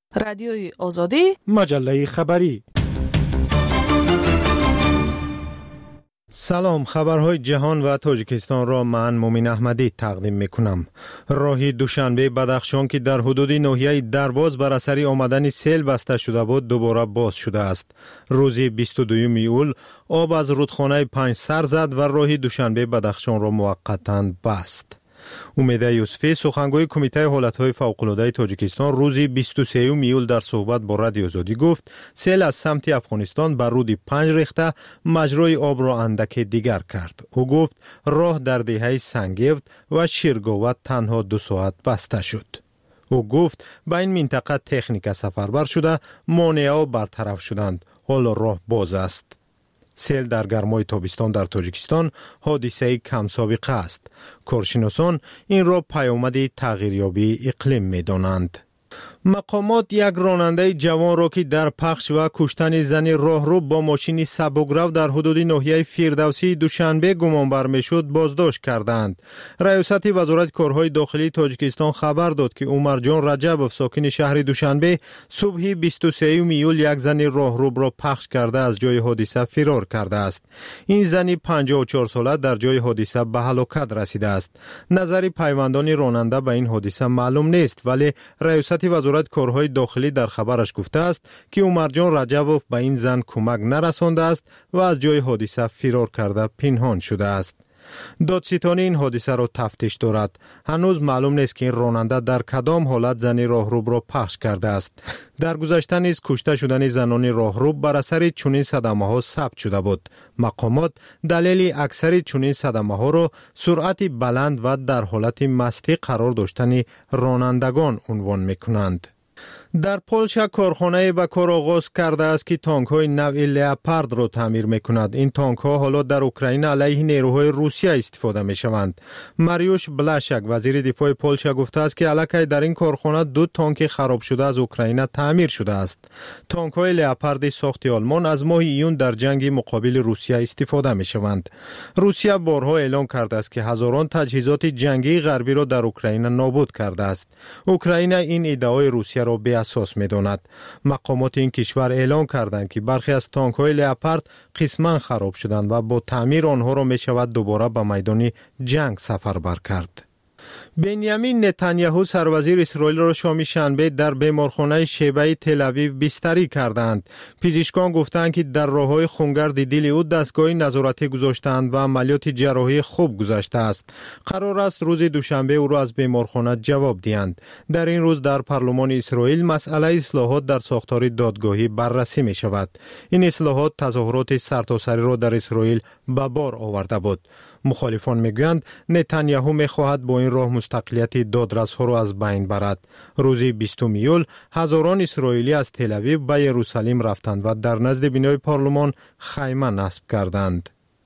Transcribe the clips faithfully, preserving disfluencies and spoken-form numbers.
رادیوی آزادی، مجله خبری. سلام، خبرهای جهان و تاجیکستان را من مومن احمدی تقدیم میکنم. راه دوشنبه بدخشان که در حدود ناحیه درواز بر اثر آمدن سیل بسته شده بود دوباره باز شده است. روز بیست و دوم ایول آب از رودخانه پنج سر زد و راه دوشنبه بدخشان را موقتا بست. امیده یوسفی سخنگوی کمیته حالتهای فوق‌العاده تاجیکستان روز بیست و سوم ایول در صحبت با رادیو آزادی گفت سیل از سمت افغانستان بر رود پنج ریخته مجرای آب را اندکی دیگر کرد. او گفت راه در دهه سنگیفت و شیرگاوت تنها دو ساعت بسته شد. او گفت به این منطقه تکنیک سفربر شده، مانع‌ها برطرف شدند، حال راه باز است. سیل در گرمای تابستان در تاجیکستان حادثه کم سابقه است. کارشناسان این را پیامد تغییریابی اقلیم می دانند. مقامات یک راننده جوان را که در پخش و کشتن زن راهرو با ماشین سبک‌رو در حدود ناحیه فردوسی دوشنبه گمانبر میشد بازداشت کردند. ریاست وزارت کارهای داخلی تاجیکستان خبر داد که عمر جان رجبوف ساکن شهر دوشنبه صبح بیست و سوم ایول یک زن راهرو را پخش کرده از جای حادثه فرار کرده است. این زن پنجاه و چهار ساله در جای حادثه به هلاکت رسیده است. نظر پیوندان راننده به این حادثه معلوم نیست، ولی ریاست وزارت کارهای داخلی در خبرش گفته است که عمر جان رجبوف به این زن کمک نرسانده است و از جای حادثه فرار کرده پنهان شده است. دادستان این حادثه را تفتیش دارد. هنوز معلوم نیست که این راننده در کدام حالت زن راهرو را پخش کرده است. در گذشته نیز کشته شدن زنان راهرو بر اثر چنین صدمه ها ثبت شده بود. مقامات دلیل اکثر چنین صدمه ها را سرعت بلند و در حالت مستی قرار داشتن رانندگان عنوان میکنند. در پولشا کارخانه به کار آغاز کرده است که تانک های نوع لئوپارد را تعمیر میکند. این تانک ها حالا در اوکراین علیه نیروهای روسیه استفاده می شوند. ماریوش بلاشک وزیر دفاع پولشا گفته است که الکی در این کارخانه دو تانک خراب شده از اوکراین تعمیر شده است. تانک های لئوپارد ساخت آلمان از ماه ایون در جنگ مقابل روسیه استفاده می شوند. روسیه بارها اعلام کرده است که هزاران تجهیزات جنگی غربی را در اوکراین نابود کرده است. اوکراین این ادعای روسیه را به اساس می داند. مقامات این کشور اعلام کردند که برخی از تانک های لئوپارد قسما خراب شدند و با تعمیر آنها را می شود دوباره به میدان جنگ سفربر کرد. بنیامین نتانیاهو سروزیر اسرائیل را شام شنبه در بیمارخانه شیبه تل اویو بستری کردند. پزشکان گفتند که در راههای خونگرد دل او دستگاه نظارتی گذاشتند و عملیات جراحی خوب گذشته است. قرار است روز دوشنبه او را از بیمارخانه جواب دهند. در این روز در پارلمان اسرائیل مسئله اصلاحات در ساختار دادگاهی بررسی می شود. این اصلاحات تظاهرات سرتاسری را در اسرائیل به بار آورده بود. مخالفان میگویند نتانیاهو میخواهد با این راه مستقلیت دادرس‌ها را از بین برد. روز بیستم ایول هزاران اسرائیلی از تل اویو به یروشلیم رفتند و در نزد بنای پارلمان خیمه نصب کردند.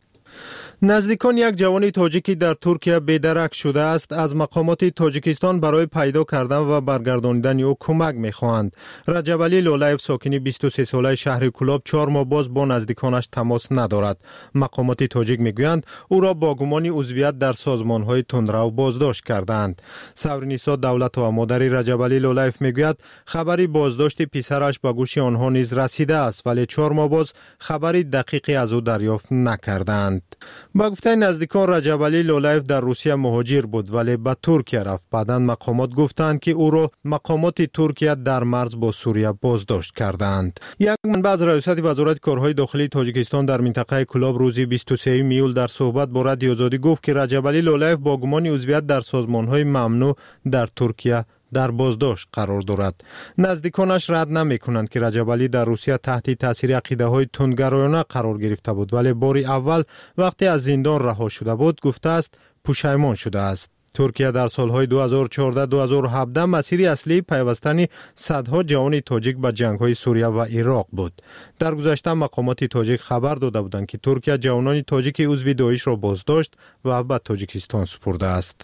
نزدیکان یک جوان تاجیکی در ترکیه بیدرک شده است. از مقامات تاجیکستان برای پیدا کردن و برگرداندن او کمک می‌خواهند. رجب علی لولایف ساکن بیست و سه ساله شهر کلاب چهار ماه باز با نزدیکانش تماس ندارد. مقامات تاجیک میگویند او را با گمان عضویت در سازمان‌های تندرو بازداشت کردند. سورنیسا دولت و مادر رجب علی لولایف میگوید خبری بازداشت پسرش به گوش آنها نیز رسیده است، ولی چهار ماه باز خبری دقیقی از او دریافت نکردند. با گفته نزدیکان رجب علی لولایف در روسیه مهاجر بود ولی به ترکیه رفت. بعداً مقامات گفتند که او را مقامات ترکیه در مرز با سوریه بازداشت کردند. یک منبع از ریاست وزارت کارهای داخلی تاجیکستان در منطقه کلاب روز بیست و سوم ایول در صحبت با رادیو آزادی گفت که رجب علی لولایف با گمان عضویت در سازمان‌های ممنوع در ترکیه در بازداشت قرار دارد. نزدیکانش رد نمی کنند که رجب علی در روسیه تحت تاثیر عقیده های تندگرایانه قرار گرفته بود، ولی باری اول وقتی از زندان رها شده بود گفته است پشیمان شده است. ترکیه در سالهای دو هزار و چهارده دو هزار و هفده مسیر اصلی پیوستن صدها جوان تاجیک به جنگ‌های سوریه و عراق بود. در گذشته مقامات تاجیک خبر داده بودند که ترکیه جوانان تاجیک عضو داعش را بازداشت و به تاجیکستان سپرده است.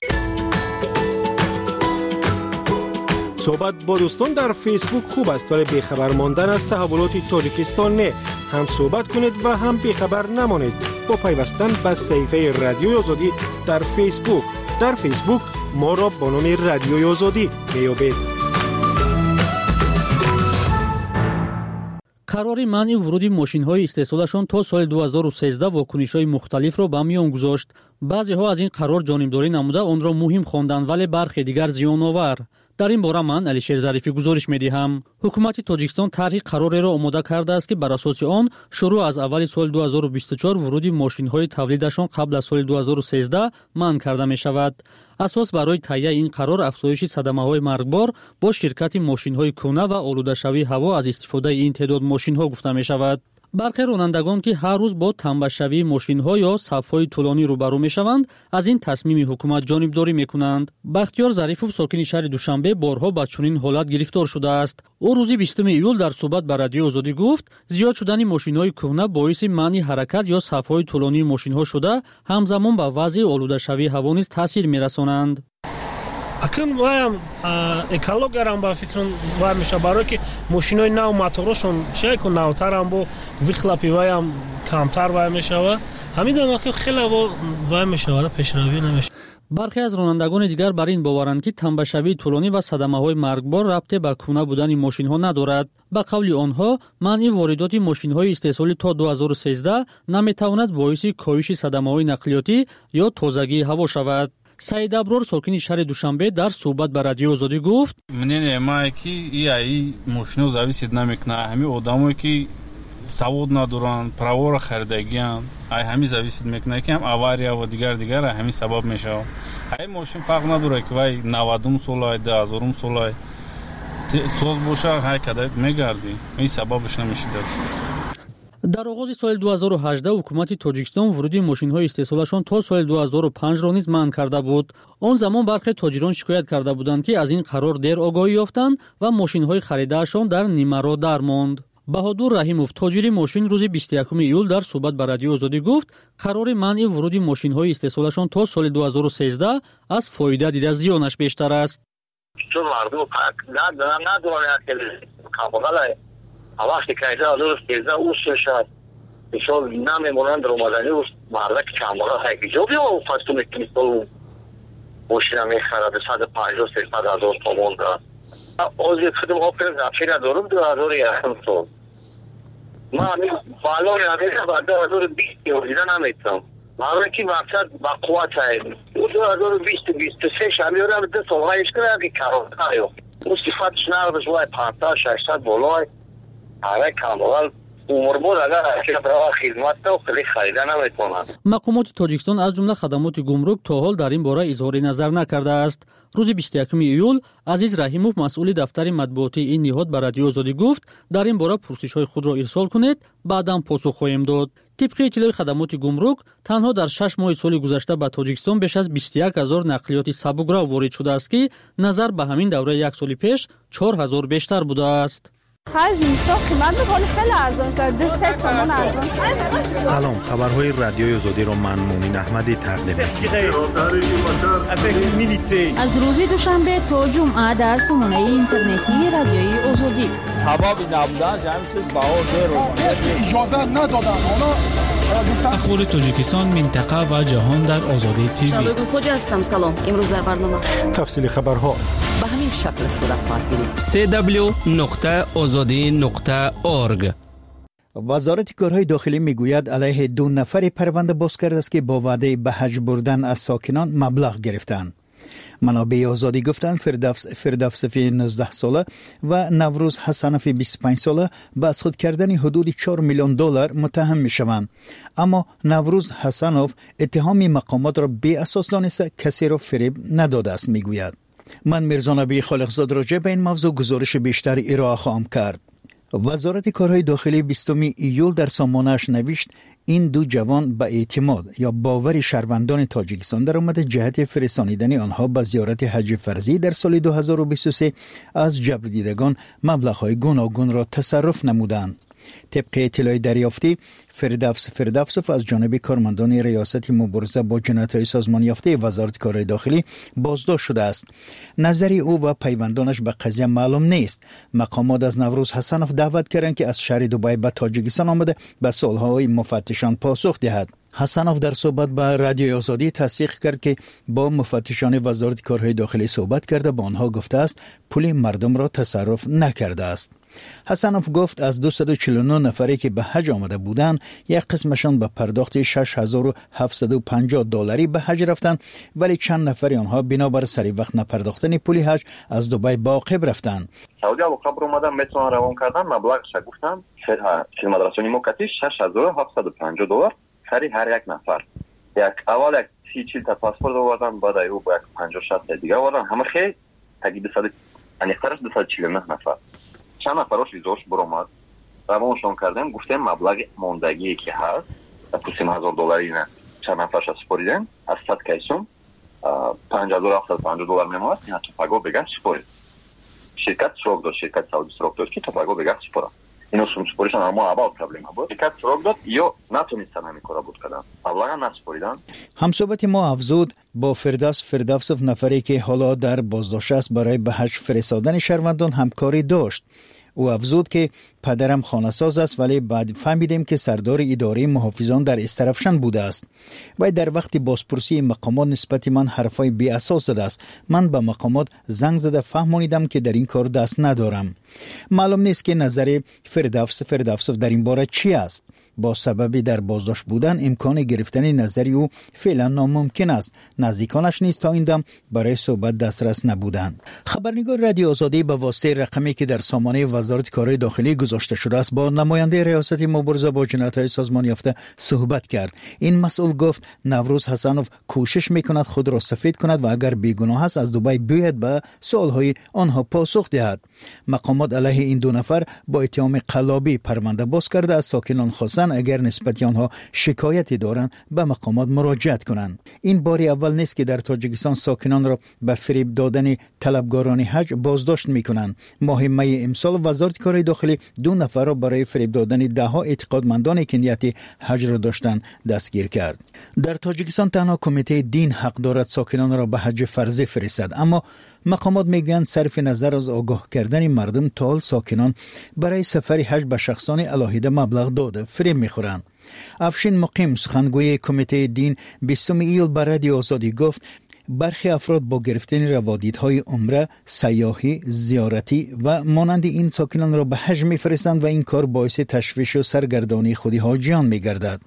صحبت با دوستان در فیسبوک خوب است، ولی بیخبر ماندن از تحولات تاجیکستان نه. هم صحبت کنید و هم بیخبر نمانید با پیوستن به صفحه رادیوی آزادی در فیسبوک. در فیسبوک ما را با نام رادیوی آزادی میابید. қарори манъи вуруди мошинҳои истеҳсолашон то соли ду ҳазору сенздаҳ вокунишҳои мухталифро ба миён гузошт. баъзеҳо аз ин қарор ҷонибдорӣ намуда онро муҳим хонданд, вале бархе дигар зиёновар. дар ин бора ман Алишер Зарифӣ гузориш медиҳам. ҳукумати Тоҷикистон тарҳи қарореро омода кардааст, ки бар асоси он шурӯъ аз аввали соли ду ҳазору бисту чор вуруди мошинҳои тавлидашон қабл аз соли ду ҳазору сенздаҳ манъ карда мешавад. асос барои таҳияи ин қарор афзоиши садамаҳои маргбор бо ширкати мошинҳои кӯна ва олудашавии ҳаво аз истифодаи ин теъдод мошинҳо гуфта мешавад. бархе ронандагон, ки ҳар рӯз бо танбашавии мошинҳо ё сафҳои тӯлонӣ рӯбарӯ мешаванд, аз ин тасмими ҳукумат ҷонибдорӣ мекунанд. Бахтиёр Зарифов, сокини шаҳри Душанбе, борҳо ба чунин ҳолат гирифтор шудааст. ӯ рӯзи бистуми июл дар суҳбат ба Радиои Озодӣ гуфт, зиёд шудани мошинҳои кӯҳна боиси манъи ҳаракат ё сафҳои тӯлонии мошинҳо шуда, ҳамзамон ба вазъи олудашавии ҳаво низ таъсир мерасонанд. акн ваям экологиярам ба фикрам вай меша, барое ки мошинои нав моторошон чику навтарам бо вихлапи ваям камтар вай мешава. ҳамидам ки хеле вай мешава, пешравӣ намеша. бархе аз ронандагони дигар бар ин боваранд, ки танбашавии тӯлонӣ ва садамаҳои маргбор рабте ба кӯна будани мошинҳо надорад. ба қавли онҳо, манъи воридоти мошинҳои истеҳсолӣ то ду ҳазору сенздаҳ наметавонад боиси коҳиши садамаҳои нақлиётӣ ё тозагии ҳаво шавад. Саид Аброр, сокини шаҳри Душанбе, дар суҳбат ба Радиои Озодӣ гуфт: мнение мае ки ии мошино зависит намекуна, ҳами одамое ки савод надоранд, праворо харидагиянд, ай ҳами зависит мекуна, ки ҳам авария ва дигар дигар ҳами сабаб мешавад. ай мошин фарқ надорад ки вай навадум солай, даҳазорум солай соз боша, ҳай када мегарди, ин сабабаш намешидад. дар оғози соли ду ҳазору ҳаждаҳ ҳукумати Тоҷикистон вуруди мошинҳои истеҳсолашон то соли ду ҳазору панҷро низ манъ карда буд. он замон бархе тоҷирон шикоят карда буданд, ки аз ин қарор дер огоҳӣ ёфтанд ва мошинҳои харидаашон дар нимаро дар монд. Баҳодур Раҳимов, тоҷири мошин, рӯзи бисту якуми июл дар суҳбат ба Радиои Озодӣ гуфт, қарори манъи вуруди мошинҳои истеҳсолашон то соли ду ҳазору сенздаҳ аз фоида дида зиёнаш бештар аст. وقتی که ایجا درست ایجا اوست شد مثال نمیمونند رو مدنی اوست مردک چمارا هایی جو بیا و فستو میکنیستو موشینا میخره به صد پنجاه سیصد هزار تومان دارد اوزی خودم آپر زفشی ندارم دو هزار یکم سال من همین بالای نمیشه با دو هزار بیست دیده نمیتونم مردم که مقصد با قوت هایی او دو هزار بیست بیست و سه شمیارم ده سالهایش کنه که کرار هایو او صفتش نردش وای پانتاه ششصد بالای آره کاملا عمر بود اگر اگر برای خدمت تو خیلی خریده نمیتونن. مقامات تاجیکستان از جمله خدمات گمرک تا حال در این باره اظهار نظر نکرده است. روز بیست و یکم ایول عزیز رحیموف مسئول دفتر مطبوعاتی این نهاد به رادیو آزادی گفت در این باره پرسش‌های خود را ارسال کنید بعداً پاسخ خواهیم داد. طبق اطلاع خدمات گمرک تنها در شش ماه سال گذشته به تاجیکستان بیش از بیست و یک هزار نقلیات سبک‌رو وارد شده است که نظر به همین دوره یک سال پیش چهار هزار بیشتر بوده است. خرج اینستا قیمت بخوری خیلی ارزان شد دو سه سامان ارزان شد. سلام، خبرهای رادیوی آزادی را من مومین احمدی تقدیم می‌کنم. از روز دوشنبه تا جمعه در سامانه اینترنتی رادیوی آزادی سبب نبودن همین چیز بهار دیر اجازه ندادن حالا اخبار تاجیکستان، منطقه و جهان در آزادی تیوی. شادو خوجا هستم. سلام. امروز در برنامه تفصیل خبرها به همین شکل صورت خواهد گرفت. سی دبلیو نقطه آزادی نقطه اورگ. وزارت کارهای داخلی میگوید علیه دو نفر پرونده باز کرده است که با وعده به حج بردن از ساکنان مبلغ گرفتند. منابع آزادی گفتند فردوس فردوسفی نوزده ساله و نوروز حسنفی بیست و پنج ساله به از خود کردن حدود چهار میلیون دلار متهم میشوند. اما نوروز حسنف اتهام مقامات را بی اساس دانسته کسی را فریب نداده است میگوید. من میرزا نبی خالقزاد راجع به این موضوع گزارش بیشتر ارائه خواهم کرد. وزارت کارهای داخلی بیستم ایول در سامانه‌اش نوشت این دو جوان به اعتماد یا باور شهروندان تاجیکستان در آمد جهت فرستانیدن آنها به زیارت حج فرضی در سال دو هزار و بیست و سه از جبر دیدگان مبلغ‌های گوناگون را تصرف نمودند. طبق اطلاع دریافتی فردوس فردوسف از جانب کارمندان ریاست مبارزه با جنایت‌های سازمان یافته وزارت کارهای داخلی بازداشت شده است. نظر او و پیوندانش به قضیه معلوم نیست. مقامات از نوروز حسنف دعوت کردند که از شهر دبی به تاجیکستان آمده به سوال‌های مفتشان پاسخ دهد. حسنوف در صحبت با رادیو آزادی تصدیق کرد که با مفتشان وزارت کارهای داخلی صحبت کرده با آنها گفته است پول مردم را تصرف نکرده است. حسنوف گفت از دویست و چهل و نه نفری که به حج آمده بودند یک قسمشان به پرداخت شش هزار و هفتصد و پنجاه دلاری به حج رفتند، ولی چند نفری آنها بنابر سری وقت نپرداختن پول حج از دبی به عقب رفتند. سعودی ابو قبر اومدن مترون روان کردن، مبلغش گفتن خدمترسانی موقتی شش هزار و هفتصد و پنجاه دلار سری هر یک نفر. یک اول یک سی چیل تا پاسپورت آوردن، بعد او با یک پنجاه شصت دیگه آوردن، همه خیلی تقریبا دویست انیخترش دویست و چهل و نه نفر. چند نفرش ویزاش برآمد، روانشون کردن، گفتن مبلغ موندگی که هست پنج هزار دلاری نه چند نفرش سپریدن، از صد کیسون پنج هزار و هفتصد و پنجاه دلار میموند، اینا توپاگو بگه سپرید. شرکت سراغ داد، شرکت سعودی سراغ داد که توپاگو بگه سپره. اینو سپریشن اما اول پرابلم بود. شرکت سراغ داد یا نتونستن همین کارا بود کردن. مبلغ نسپریدن. همصحبت ما افزود با فردوس فردوسوف نفری که حالا در بازداشت است برای به حج فرستادن شهروندان همکاری داشت. او افزود که پدرم خانه ساز است، ولی بعد فهمیدیم که سردار اداره محافظان در استرفشن بوده است و در وقت بازپرسی مقامات نسبت من حرفای بی اساس زده است. من به مقامات زنگ زده فهمانیدم که در این کار دست ندارم. معلوم نیست که نظر فردوس فردوسوف در این باره چی است. با سبب در بازداشت بودن امکان گرفتن نظری او فعلا ناممکن است. نزدیکانش نیز تا این دم برای صحبت دسترس نبودند. خبرنگار رادیو آزادی به واسطه رقمی که در سامانه وزارت کارهای داخلی گذاشته شده است با نماینده ریاست مبارزه با جنایت‌های سازمان یافته صحبت کرد. این مسئول گفت نوروز حسنوف کوشش میکند خود را سفید کند و اگر بیگناه است از دبی بیاید به سوالهای آنها پاسخ دهد. مقامات علیه این دو نفر با اتهام قلابی پرونده باز کرده از ساکنان خواستن اگر نسبت آنها شکایتی دارند به مقامات مراجعت کنند. این باری اول نیست که در تاجیکستان ساکنان را به فریب دادن طلبگاران حج بازداشت میکنند. ماه می امسال وزارت کارهای داخلی دو نفر را برای فریب دادن ده ها اعتقادمندان که نیت حج را داشتند دستگیر کرد. در تاجیکستان تنها کمیته دین حق دارد ساکنان را به حج فرضی فرستد، اما مقامات میگویند صرف نظر از آگاه کردن مردم تا حال ساکنان برای سفر حج به شخصان علاهیده مبلغ داده فریب میخورند. افشین مقیم سخنگوی کمیته دین بیستم ایول به رادیو آزادی گفت برخی افراد با گرفتن روادیدهای عمره، سیاحی، زیارتی و مانند این ساکنان را به حج میفرستند و این کار باعث تشویش و سرگردانی خود حاجیان میگردد.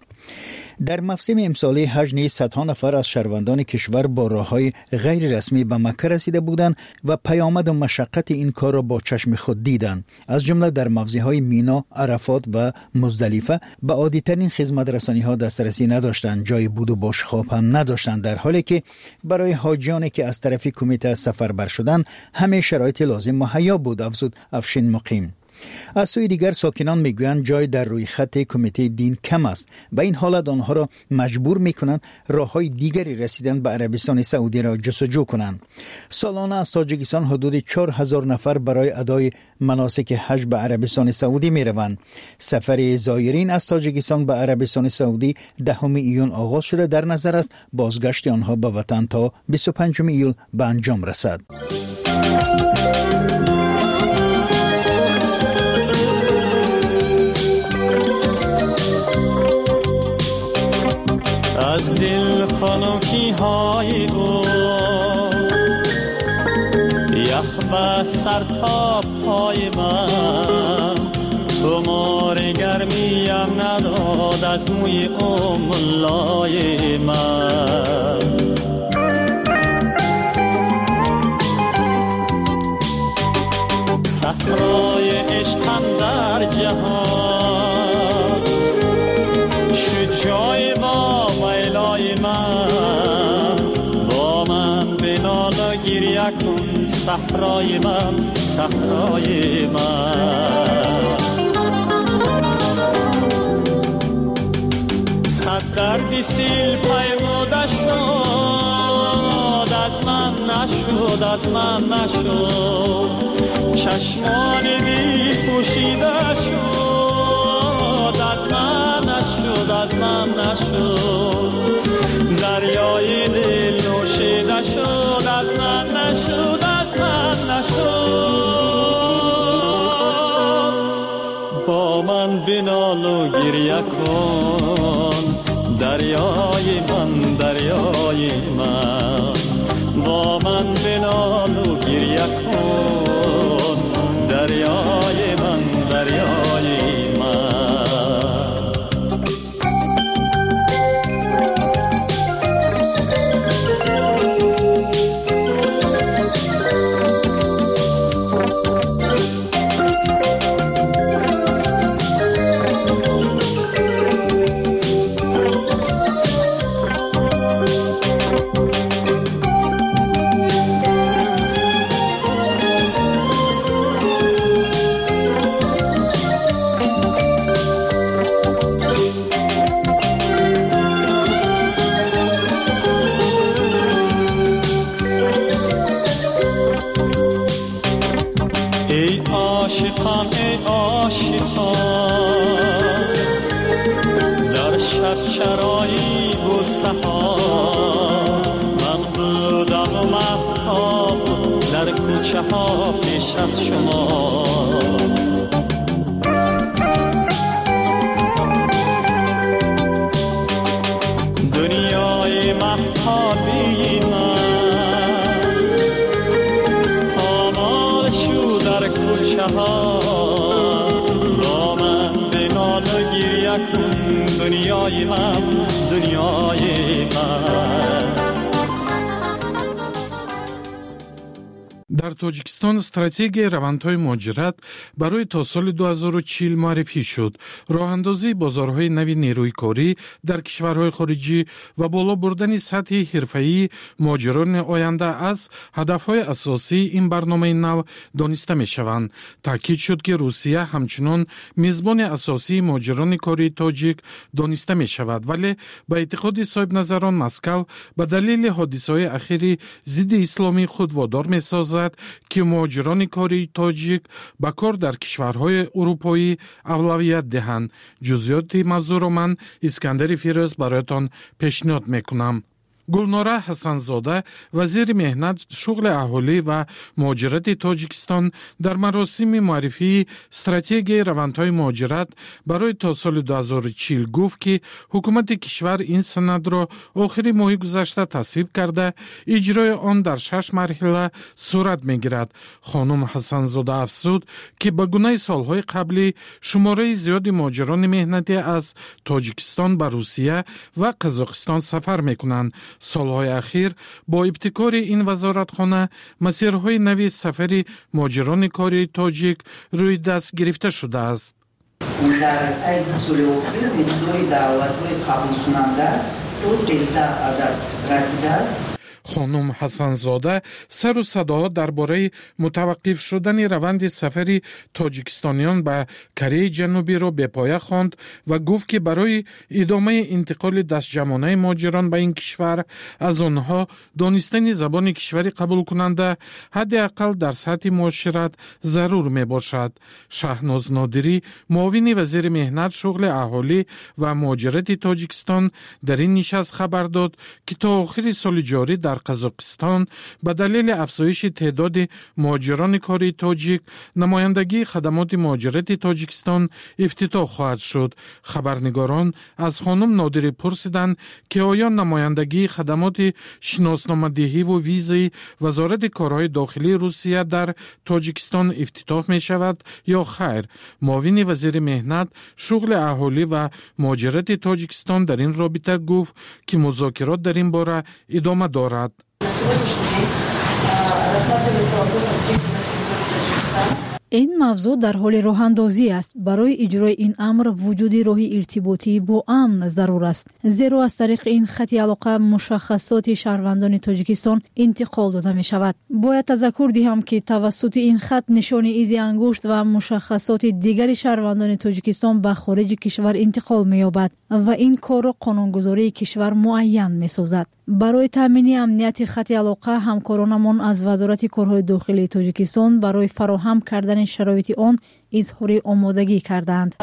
در موسم امسالی حج نیز صدها نفر از شهروندان کشور با راههای غیر رسمی به مکه رسیده بودند و پیامد و مشقت این کار را با چشم خود دیدند. از جمله در موضعهای مینا، عرفات و مزدلفه به عادی‌ترین خدمت رسانی‌ها دسترسی نداشتند، جای بود و باش خواب هم نداشتند، در حالی که برای حاجیانی که از طرف کمیته سفربر شدند همه شرایط لازم مهیا بود، افزود افشین مقیم. از سوی دیگر ساکنان میگویند جای در روی خط کمیته دین کم است و این حالت آنها را مجبور میکنند راههای دیگری رسیدن به عربستان سعودی را جستجو کنند. سالانه از تاجیکستان حدود چهار هزار نفر برای ادای مناسک حج به عربستان سعودی میروند. سفر زایرین از تاجیکستان به عربستان سعودی دهم ایون آغاز شده، در نظر است بازگشت آنها به وطن تا بیست و پنجم ایول به انجام رسد. از دل خنکی های او یخ به سر تا پای من خمار گرمیم نداد از موی املای من. صحرای عشقم در جهان شد جای با ویلای من، با من بنال و گریه کن صحرای من، صحرای من. صد دردی سیل پیموده شد از من نشد، از من نشد، چشمان بی پوشیده شد از من نشد، از من نشد، دریای دل نوشیده شد از من نشد، از من نشد. با من بنال و گریه کن دریای من دریای من با من بنال و گریه کن دریای من دریای من عاشقان ای عاشقان در شب چرایی و سحار من بودم و مهتاب در کوچه ها پیش از شما دنیای مهتابی من پامال شو در کوچه ها با من بنال و گریه کن دنیای من دنیای من. در توجیکستان استراتژی روندهای مهاجرت برای تا سال دو هزار و چهل معرفی شد. راهاندازی بازارهای نوی نیروی کاری در کشورهای خارجی و بالا بردن سطح حرفه‌ای مهاجران آینده از هدفهای اساسی این برنامه نو دانسته می شوند. تاکید شد که روسیه همچنان میزبان اساسی مهاجران کاری تاجیک دانسته می شود، ولی به اعتقاد صاحب نظران مسکو به دلیل حادثه‌های اخیر ضد اسلامی خود وادار می سازد که مهاجران کاری تاجیک به کار در کشورهای اروپایی اولویت دهند. جزئیات موضوع را من اسکندر فیروز برایتان پیشنهاد میکنم. گلناره حسنزاده وزیر مهنت، شغل اهالی و مهاجرت تاجیکستان در مراسم معرفی استراتژی روندهای مهاجرت برای تا سال دو هزار و چهل گفت که حکومت کشور این سند را آخر ماه گذشته تصویب کرده اجرای آن در شش مرحله صورت میگیرد. خانم حسنزاده افزود که به گونه سالهای قبلی شماره زیادی مهاجران مهنتی از تاجیکستان به روسیه و قزاقستان سفر میکنند. سالهای اخیر با ابتکار این وزارتخانه مسیرهای نوی سفری مهاجران کاری تاجیک روی دست گرفته شده است. در این سال اخیر تعداد دعوت‌های قبول کننده تا سیزده عدد رسیده است. خانم حسنزاده سر و صدا درباره متوقف شدن روند سفری تاجیکستانیان به کره جنوبی را به پایه خواند و گفت که برای ادامه انتقال دستجمعانه مهاجران به این کشور از آنها دانستن زبان کشوری قبول کننده حداقل در سطح معاشرت ضرور می باشد. شهناز نادری معاون وزیر مهنت، شغل اهالی و مهاجرت تاجیکستان در این نشست خبر داد که تا آخر سال جاری در قزاقستان به دلیل افزایش تعداد مهاجران کاری تاجیک نمایندگی خدمات مهاجرت تاجیکستان افتتاح خواهد شد. خبرنگاران از خانم نادری پرسیدند که آیا نمایندگی خدمات شناسنامه‌دهی و ویزای وزارت کارهای داخلی روسیه در تاجیکستان افتتاح می شود یا خیر. معاون وزیر مهنت، شغل اهالی و مهاجرت تاجیکستان در این رابطه گفت که مذاکرات در این باره ادامه دارد. این موضوع در حال راهاندازی است. برای اجرای این امر وجود راه ارتباطی با امن ضرور است، زیرا از طریق این خط علاقه مشخصات شهروندان تاجیکستان انتقال داده می شود. باید تذکر دهم که توسط این خط نشان ایز انگشت و مشخصات دیگر شهروندان تاجیکستان به خارج کشور انتقال می یابد و این کار را قانونگذاری کشور معین می سازد. برای تامین امنیت خط علاقه همکارانمان از وزارت کارهای داخلی تاجیکستان برای فراهم کردن شرایط آن اظهار آمادگی کردند.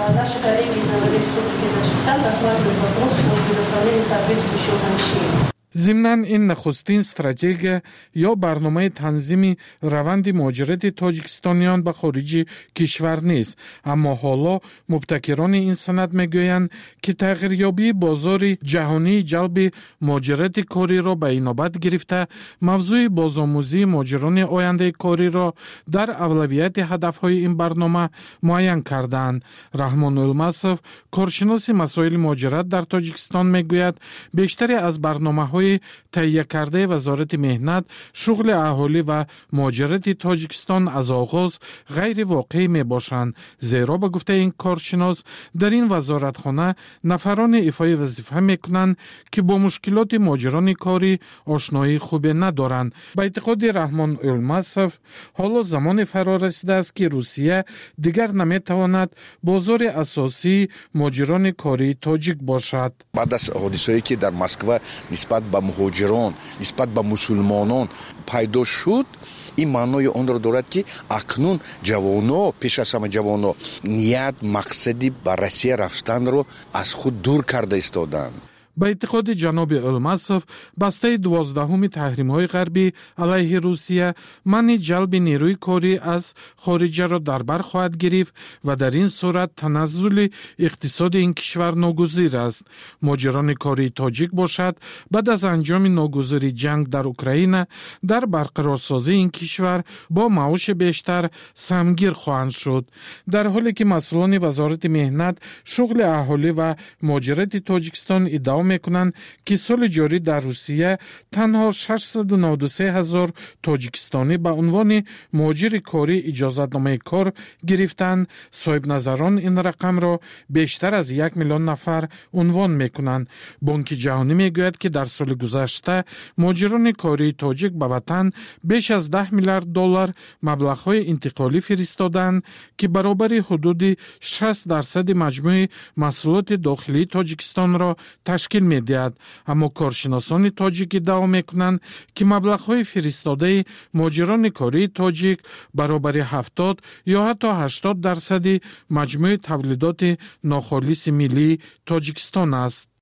ضمناً این نخستین استراتژی یا برنامه تنظیم روند مهاجرت تاجیکستانیان به خارج کشور نیست، اما حالا مبتکران این سند میگویند که تغییریابی بازار جهانی جلب مهاجرت کاری را به اینابت گرفته موضوع بازآموزی مهاجران آینده کاری را در اولویت هدفهای این برنامه معین کردند. رحمان المصف، کارشناس مسائل مهاجرت در تاجیکستان میگوید بیشتر از برنامه‌های تهیه کرده وزارت مهنت، شغل اهالی و مهاجرت تاجیکستان از آغاز غیر واقعی می باشند، زیرا به گفته این کارشناس در این وزارتخانه نفران ایفای وظیفه می کنند که با مشکلات مهاجران کاری آشنایی خوبی ندارند. به اعتقاد رحمان المصف، حالا زمان فرا رسیده است که روسیه دیگر نمی تواند بازار اساسی مهاجران کاری تاجیک باشد. بعد از حادثه‌ای که در مسکو نسبت به مهاجران، نسبت به مسلمانان پیدا شد، این معنای آن را دارد که اکنون جوانان، پیش از همه جوانان، نیت مقصدی به روسیه رفتن را از خود دور کرده ایستادند. به اعتقاد جناب المصف، بسته دوازدهم تحریم‌های غربی علیه روسیه منع جلب نیروی کاری از خارج را در بر خواهد گرفت و در این صورت تنزل اقتصاد این کشور ناگزیر است. مهاجران کاری تاجیک باشد بعد از انجام ناگزیری جنگ در اوکراین در برقرارسازی این کشور با معاش بیشتر سهمگیر خواهند شد، در حالی که مسئولان وزارت مهنت، شغل اهالی و مهاجرت تاجیکستان ادعا میکنند که سال جاری در روسیه تنها ششصد و نود و سه هزار تاجیکستانی به عنوان مهاجر کاری اجازه‌نامه کار گرفتند. صاحب نظران این رقم را بیشتر از یک میلیون نفر عنوان میکنند. بانک جهانی میگوید که در سال گذشته مهاجران کاری تاجیک به وطن بیش از ده میلیارد دلار مبلغ‌های انتقالی فرستادند که برابر حدود شصت درصد مجموع محصولات داخلی تاجیکستان را تشکیل می‌دهد. اما کارشناسان تاجیک ادعا می‌کنند که مبلغ‌های فرستاده مهاجران کاری تاجیک برابر هفتاد یا حتی هشتاد درصد مجموع تولیدات ناخالص ملی تاجیکستان است.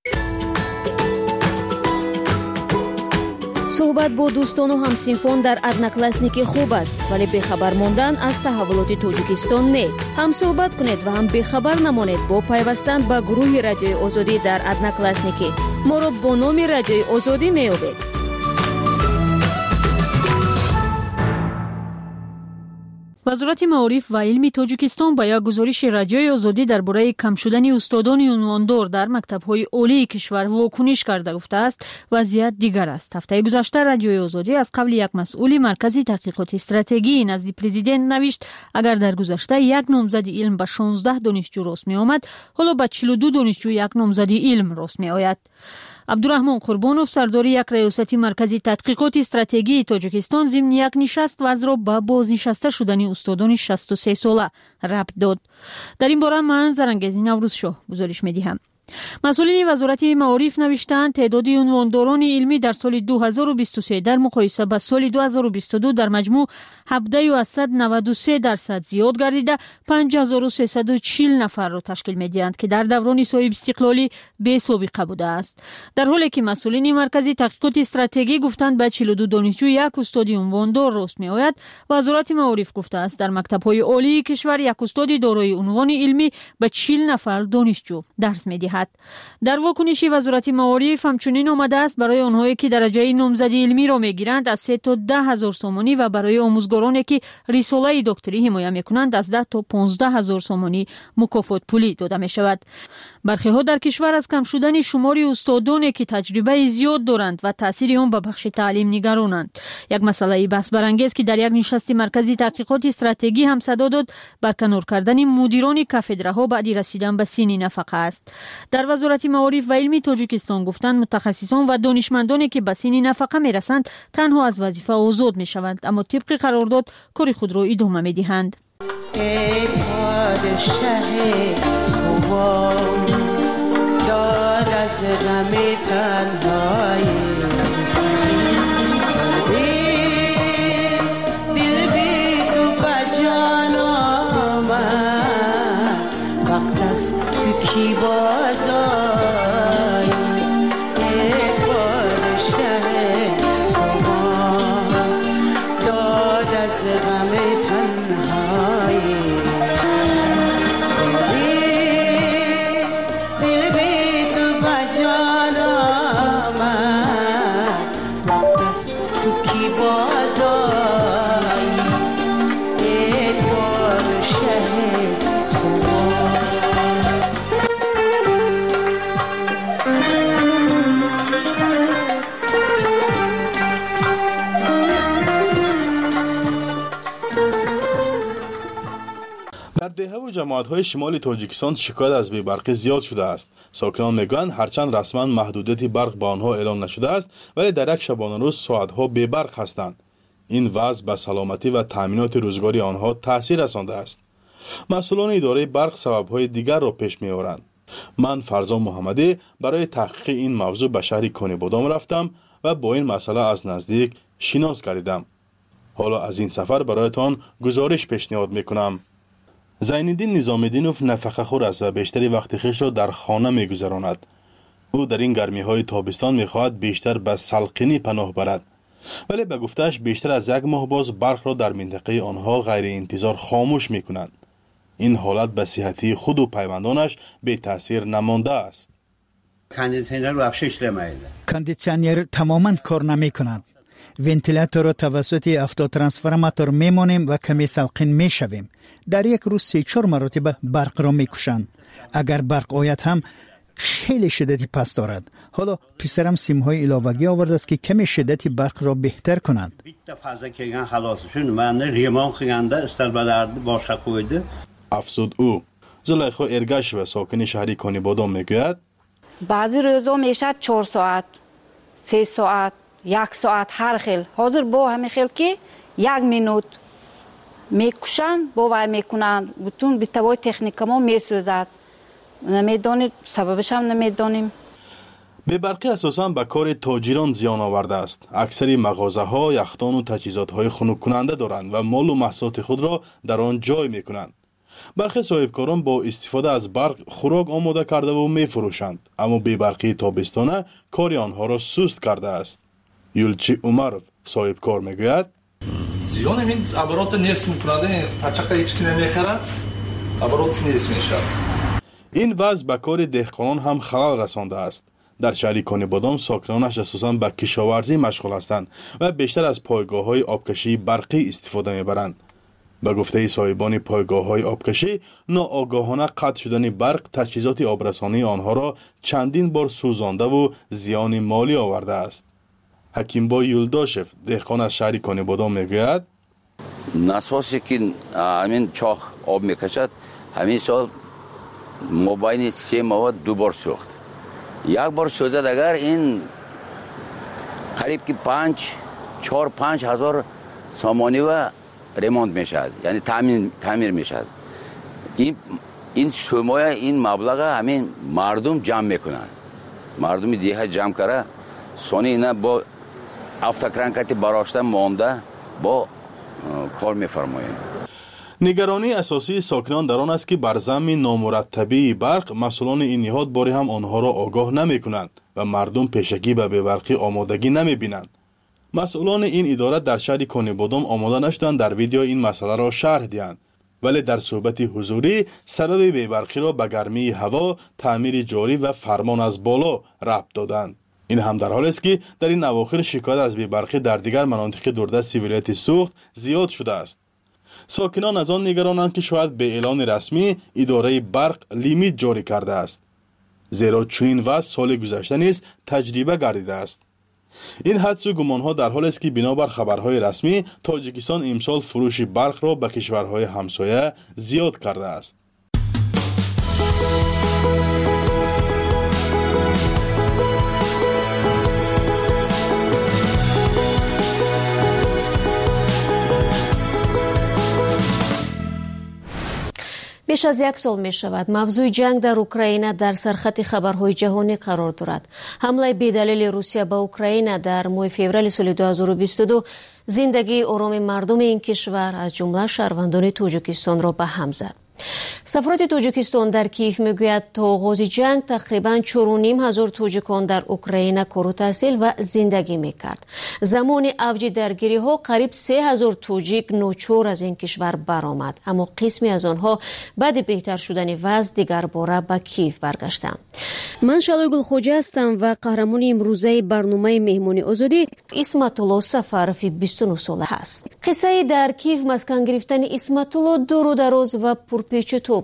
صحبت با دوستان و همسینفون در ادناکلاسنیکی خوب است، ولی بخبر ماندن از تحولات تاجیکستان نه. هم صحبت کنید و هم بخبر نمانید با پیوستن به گروه رادیوی آزادی در ادناکلاسنیکی. ما را با نام رادیوی آزادی می‌یابید. وزارت معارف و علم تاجیکستان با یک گزارش رادیوی آزادی درباره کم شدن استادان عنواندار در مکتب‌های عالی کشور واکنش کرده گفته است وضعیت دیگر است. هفته گذشته رادیوی آزادی از قبل یک مسئول مرکزی تحقیقات استراتژی نزد پرزیدنت نوشت اگر در گذشته یک نامزد علم به شانزده دانشجو راست می آمد، حالا به چهل و دو دانشجو یک نامزد علم راست می آید. عبدالرحمن قربانوف، سردار یک ریاستی مرکزی تحقیقات استراتژی تاجیکستان، ضمن یک نشست وضع را به بازنشسته شدن استادان شصت و سه ساله ربط داد. در این باره من زرنگزی نوروز شاه گزارش می‌دهم. مسئولین وزارت معارف نوشتند تعداد عنوانداران علمی در سال دو هزار و بیست و سه در مقایسه با سال دو هزار و بیست و دو در مجموع هفده و صد و نود و سه درصد زیاد گردیده پنج هزار و سیصد و چهل نفر را تشکیل می‌دهند که در دوران صاحب استقلالی بی سابقه بوده است. در حالی که مسئولین مرکزی تحقیقات استراتژی گفتند به چهل و دو دانشجو یک استاد عنواندار راست می‌آید، وزارت معارف گفته است در مکتب‌های عالی کشور یک استاد دارای عنوان علمی به چهل نفر دانشجو درس می‌دهد. در واکنشی وزارت معارف همچنین آمده است برای آنهایی که درجه نامزدی علمی را میگیرند از سه تا ده هزار سومانی و برای آموزگارانی که رساله دکتری حمایت میکنند از ده تا پانزده هزار سومانی مکافات پولی داده می شود. برخی ها در کشور از کم شدن شمار استادانی که تجربه زیاد دارند و تاثیر آن به بخش تعلیم نگرانند. یک مسئله بحث برانگیز که در یک نشست مرکزی تحقیقات استراتژی هم صدا داد برکنار کردن مدیران کاتدرها بعد رسیدن به سن نفقه است. در وزارت معارف و علم تاجیکستان گفتند متخصصان و دانشمندانی که به سن نفقه میرسند تنها از وظیفه آزاد میشوند، اما طبق قرارداد کار خود را ادامه میدهند. ای پادشاه خوبان داد از غم تنهایی دل بی تو بجان آمد وقت است تو کی بازاری ای پادشاه در دهه و جماعت‌های شمال تاجیکستان شکایت از بی‌برقی زیاد شده است. ساکنان میگویند هرچند رسما محدودیت برق با آنها اعلام نشده است، ولی در یک شبانه روز ساعت‌ها بی‌برق هستند. این وضع به سلامتی و تامینات روزگاری آنها تاثیر رسانده است. مسئولان اداره برق سبب‌های دیگر را پیش می‌آورند. من فرزان محمدی برای تحقیق این موضوع به شهر کنیبادام رفتم و با این مسئله از نزدیک شناس گردیدم. حالا از این سفر برایتان گزارش پیشنهاد می‌کنم. زین‌الدین نظامی‌دینوف نفقه‌خور است و بیشتر وقت خویش را در خانه می‌گذراند. او در این گرمی‌های تابستان می‌خواهد بیشتر به سلقینی پناه برد، ولی به گفته‌اش بیشتر از یک ماه باز برق را در منطقه آنها غیر انتظار خاموش می‌کنند. این حالت به صحتی خود و پیوندانش بی تاثیر نمانده است. کاندیشنر تماما کار نمی‌کند. ونتیلاتور را توسط افتوترانسفورماتور می‌مانیم و کمی سلقین می‌شویم. در یک روز سه چهار مرتبه برق را می‌کشند. اگر برق آید هم خیلی شدتی پس دارد. حالا پسرم سیم‌های علاوگی آورده است که کمی شدتی برق را بهتر کنند. افزود او. زلیخا ارگش و ساکن شهری کنیبادام میگوید بعضی روزا میشه چهار ساعت، سه ساعت، یک ساعت هر خیل. حاضر با همه خیل که یک مینوت میکشن باور میکنن. بتون بیتوای تکنیک ما میسوزد. نمیدانید سببش هم نمیدانیم. بی‌برقی اساساً به کار تاجران زیان آورده است. اکثر مغازه‌ها یخدان و تجهیزات‌های خنک کننده دارند و مال و محصولات خود را در آن جای میکنند. برخی صاحبکاران با استفاده از برق خوراک آماده کرده و میفروشند، اما بی‌برقی تابستانه کار آنها را سست کرده است. یولچی عمرов صاحبکار میگوید زیان این عبارات نیست میکنه، پچقه هیچ کی نمیخرد، عبارات نیست میشد. این وضع به کار دهقانان هم خلل رسانده است. در شهر کنیبادام ساکنانش اساساً به کشاورزی مشغول هستند و بیشتر از پایگاه‌های آبکشی برقی استفاده میبرند. به گفته صاحبان پایگاه‌های آبکشی، ناآگاهانه قطع شدن برق تجهیزات آبرسانی آنها را چندین بار سوزانده و زیان مالی آورده است. حکیمبای یولداشف دهقان از شهر کنیبادام میگوید ناساسی که همین چاخ آب میکشد همین سال مابین سه ماه دو بار سوخت. یک بار سوزد اگر این قریب که پنج چهار پنج هزار سامانی و ریمونت میشد، یعنی تعمیر تعمیر میشد. این این شمای این مبلغ همین مردم جمع میکنند. مردم دیگه جمع کرده سونی اینا با افتکرانکتی براشتن مانده با کار میفرمایند. نگرانی اساسی ساکنان در آن است که بر ضمن نامرتبی برق مسئولان این نهاد باری هم آنها را آگاه نمی کنند و مردم پیشگی به بی‌برقی آمادگی نمی بینند. مسئولان این اداره در شهر کنیبادام آماده نشدند در ویدیو این مسئله را شرح دهند، ولی در صحبت حضوری سبب بی‌برقی را به گرمی هوا، تعمیر جاری و فرمان از بالا ربط دادند. این هم در حالی است که در این اواخر شکایت از بی‌برقی در دیگر مناطق دوردست ولایت سوخت زیاد شده است. ساکنان از آن نگرانند که شاید به اعلان رسمی اداره برق لیمیت جاری کرده است، زیرا چنین وضع سال گذشته نیز تجربه گردیده است. این حدس و گمانها در حالی است که بنابر خبرهای رسمی تاجیکستان امسال فروش برق را به کشورهای همسایه زیاد کرده است. بیش از یک سال می شود موضوع جنگ در اوکراین در سرخط خبرهای جهانی قرار دارد. حمله بی‌دلیل روسیه به اوکراین در ماه فوریه سال دو هزار و بیست و دو زندگی آرام مردم این کشور از جمله شهروندان تاجیکستان را به هم زد. سفارت تاجیکستان در کیف میگوید تا آغاز جنگ تقریباً چهار و نیم هزار تاجیکان در اوکراین کار و تحصیل و زندگی میکرد. زمان اوج درگیری ها قریب سه هزار تاجیک نوچور از این کشور برآمد، اما قسمی از آنها بعد بهتر شدن وضع دیگر باره به کیف برگشتند. من شالای گلخوجه هستم و قهرمان امروزه برنامه مهمانی آزادی اسمت الله سفروف بیست و نه ساله هست. قصه در کیف مسکن گرفتن اسمت الله دور و دراز و پرپیچ و